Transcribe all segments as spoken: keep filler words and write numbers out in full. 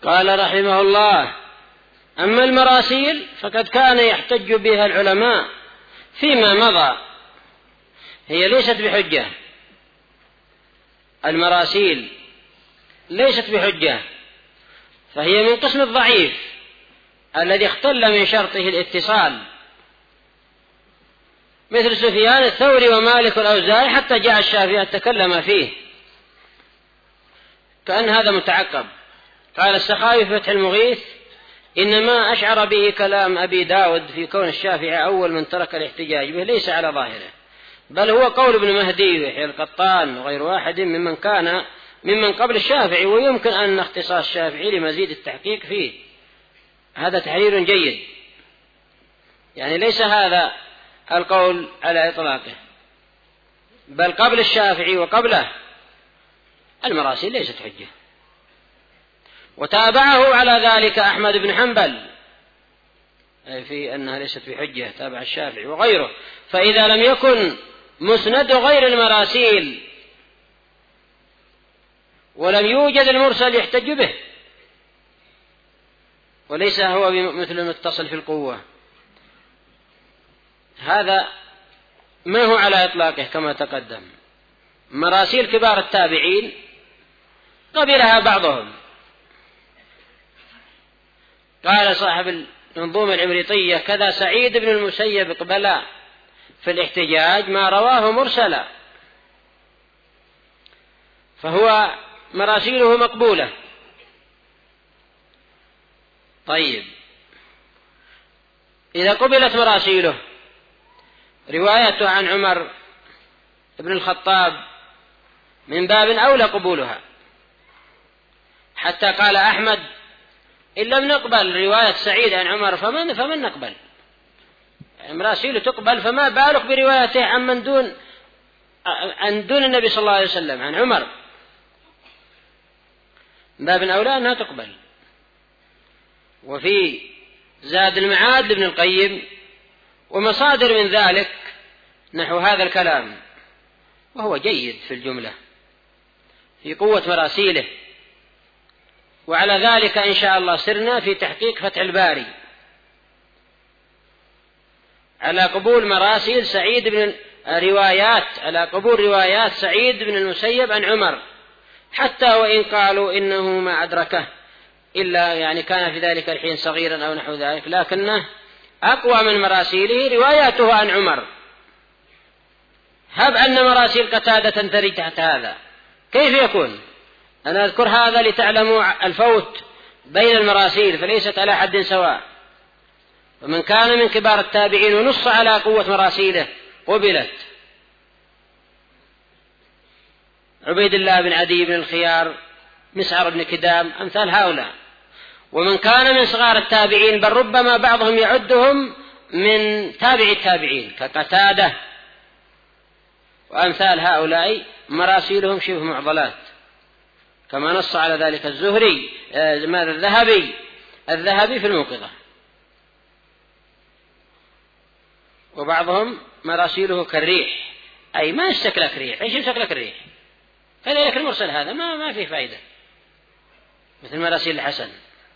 قال رحمه الله: أما المراسيل فقد كان يحتج بها العلماء فيما مضى، هي ليست بحجة. المراسيل ليست بحجة، فهي من قسم الضعيف الذي اختل من شرطه الاتصال، مثل سفيان الثوري ومالك والأوزاعي، حتى جاء الشافعي تكلم فيه، كأن هذا متعقب. قال السخاوي في فتح المغيث: إنما أشعر به كلام أبي داود في كون الشافعي أول من ترك الاحتجاج به ليس على ظاهره، بل هو قول ابن مهدي ويحيى القطان وغير واحد ممن كان ممن قبل الشافعي، ويمكن أن اختصاص الشافعي لمزيد التحقيق فيه. هذا تحرير جيد، يعني ليس هذا القول على إطلاقه، بل قبل الشافعي وقبله المراسيل ليست حجة. وتابعه على ذلك أحمد بن حنبل في أنها ليست بحجة، تابع الشافعي وغيره. فإذا لم يكن مسند غير المراسيل ولم يوجد المرسل يحتج به، وليس هو مثل المتصل في القوة، هذا ما هو على إطلاقه كما تقدم. مراسيل كبار التابعين قبلها بعضهم. قال صاحب المنظومة العبريطية: كذا سعيد بن المسيب قبلا في الاحتجاج ما رواه مرسلا، فهو مراسيله مقبولة. طيب، إذا قبلت مراسيله روايته عن عمر بن الخطاب من باب أولى قبولها، حتى قال أحمد: إن لم نقبل رواية سعيد عن عمر فمن, فمن نقبل؟ يعني مراسيله تقبل، فما بالك بروايته عن من دون عن دون النبي صلى الله عليه وسلم عن عمر، من باب أولى أنها تقبل. وفي زاد المعاد لابن القيم ومصادر من ذلك نحو هذا الكلام، وهو جيد في الجملة في قوة مراسيله. وعلى ذلك إن شاء الله سرنا في تحقيق فتح الباري على قبول مراسيل سعيد بن روايات على قبول روايات سعيد بن المسيب عن عمر، حتى وإن قالوا إنه ما أدركه إلا يعني كان في ذلك الحين صغيرا أو نحو ذلك، لكنه أقوى من مراسيله رواياته عن عمر. هب أن مراسيل قتادة تندرج تحت هذا، كيف يكون؟ أنا أذكر هذا لتعلموا الفوت بين المراسيل، فليست على حد سواء. ومن كان من كبار التابعين ونص على قوة مراسيله قبلت: عبيد الله بن عدي بن الخيار، مسعر بن كدام، أمثال هؤلاء. ومن كان من صغار التابعين بل ربما بعضهم يعدهم من تابع التابعين كقتادة وأمثال هؤلاء، مراسيلهم شبه معضلات، كما نص على ذلك الزهري الذهبي الذهبي في الموقظة. وبعضهم مراسيله كالريح، أي ما يشتك لك ريح. إيش يشتك لك الريح؟ فلذلك المرسل هذا ما ما فيه فائدة، مثل مراسيل الحسن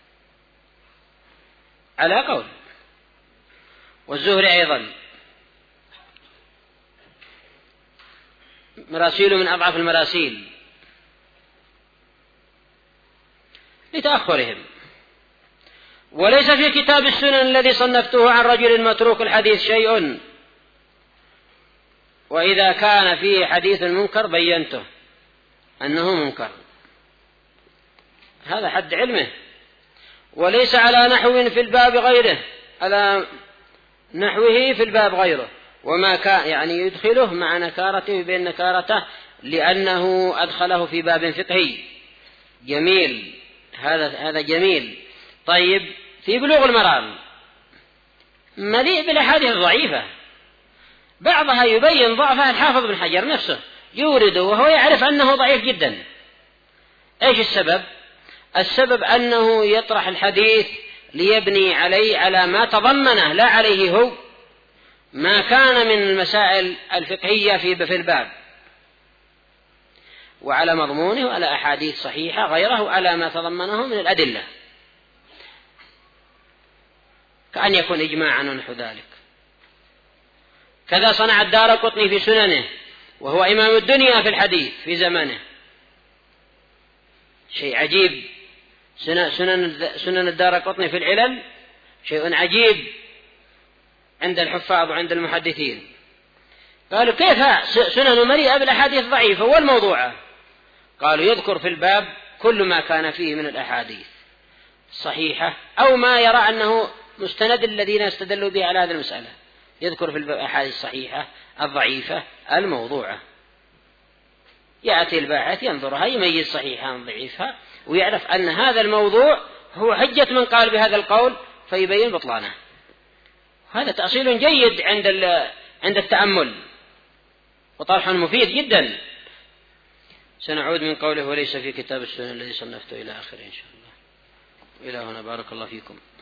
على قول. والزهري أيضا مراسيله من أضعف المراسيل لتأخرهم. وليس في كتاب السنن الذي صنفته عن رجل متروك الحديث شيء، وإذا كان فيه حديث منكر بينته أنه منكر، هذا حد علمه. وليس على نحو في الباب غيره، على نحوه في الباب غيره، وما كان يعني يدخله مع نكارته بين نكارته لأنه أدخله في باب فقهي جميل. هذا هذا جميل. طيب، في بلوغ المرام مليء بالأحاديث الضعيفة، بعضها يبين ضعفها الحافظ بن حجر نفسه يورده وهو يعرف أنه ضعيف جدا. إيش السبب؟ السبب أنه يطرح الحديث ليبني عليه على ما تضمنه، لا عليه هو، ما كان من المسائل الفقهية في الباب، وعلى مضمونه، وعلى أحاديث صحيحة غيره، على ما تضمنه من الأدلة. كأن يكون إجماعا ونحو ذلك. كذا صنع الدارقطني في سننه، وهو إمام الدنيا في الحديث في زمنه، شيء عجيب. سنن, سنن الدارقطني في العلل شيء عجيب عند الحفاظ وعند المحدثين. قالوا كيف سنن مليئة بالأحاديث ضعيفة والموضوعة؟ قالوا يذكر في الباب كل ما كان فيه من الأحاديث الصحيحة أو ما يرى أنه مستند الذين استدلوا به على هذه المسألة، يذكر في الأحاديث الصحيحة الضعيفة الموضوعة. يأتي الباحث ينظرها يميز صحيحها من ضعيفها ويعرف أن هذا الموضوع هو حجة من قال بهذا القول فيبين بطلانه. هذا تأصيل جيد عند عند التأمل وطرح مفيد جدا. سنعود من قوله وليس في كتاب السنة الذي صنفته إلى آخره إن شاء الله. إلى هنا بارك الله فيكم.